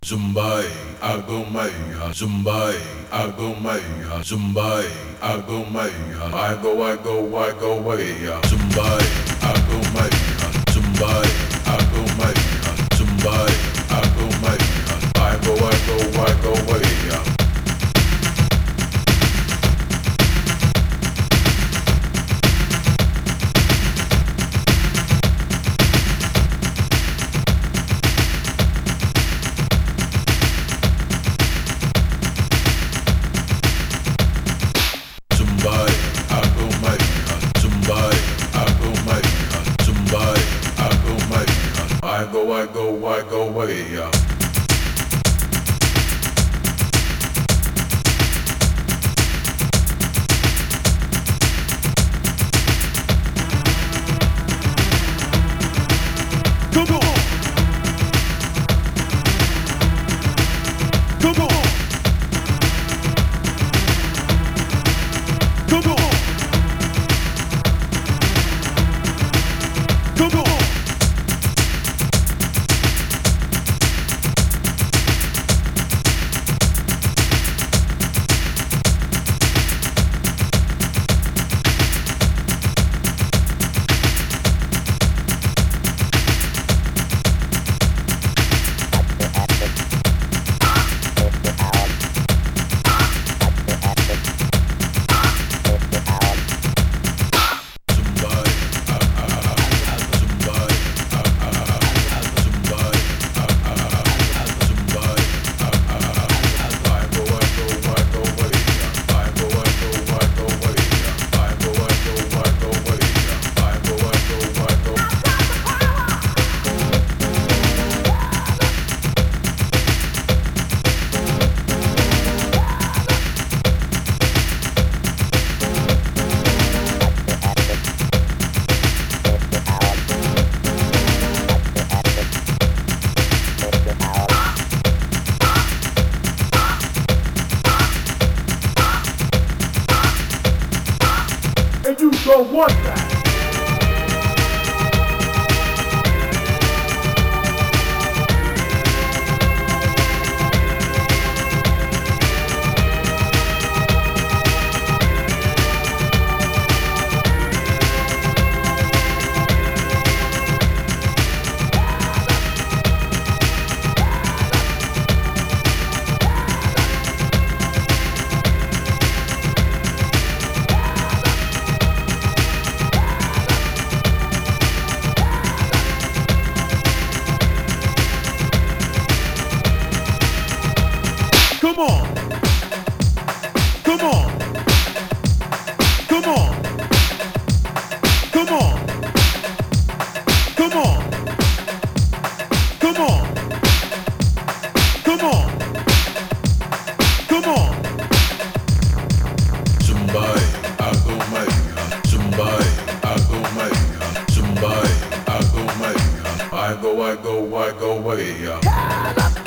Zumbai, Agomaya, Zumbai, Agomaya, Zumbai, Agomaya, I go away, Zumbai, Agomaya, Zumbai, Agomaya, Zumbai, Agomaya, I go away, Zumbai, Agomaya, Zumbai, Agomaya, Zumbai, Agomaya, I go away, Come on! Come on! Come on! Come on! And you don't want that. Come on! Come on! Come on! Come on! Come on! Come on! Come on! Come on! Zumbai, Agomaya, Zumbai, Agomaya, Zumbai, Agomaya, I go away,